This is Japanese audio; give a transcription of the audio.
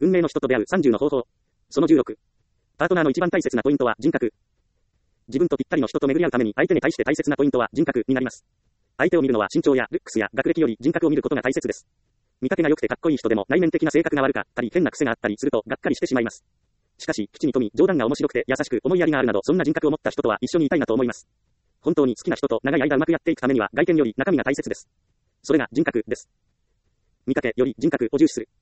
運命の人と出会う30の方法。その16。パートナーの一番大切なポイントは人格。自分とぴったりの人と巡り合うために相手に対して大切なポイントは人格になります。相手を見るのは身長やルックスや学歴より人格を見ることが大切です。見かけが良くてかっこいい人でも内面的な性格が悪かったり変な癖があったりするとがっかりしてしまいます。しかし、口に富み、冗談が面白くて優しく思いやりがあるなどそんな人格を持った人とは一緒にいたいなと思います。本当に好きな人と長い間うまくやっていくためには外見より中身が大切です。それが人格です。見かけより人格を重視する。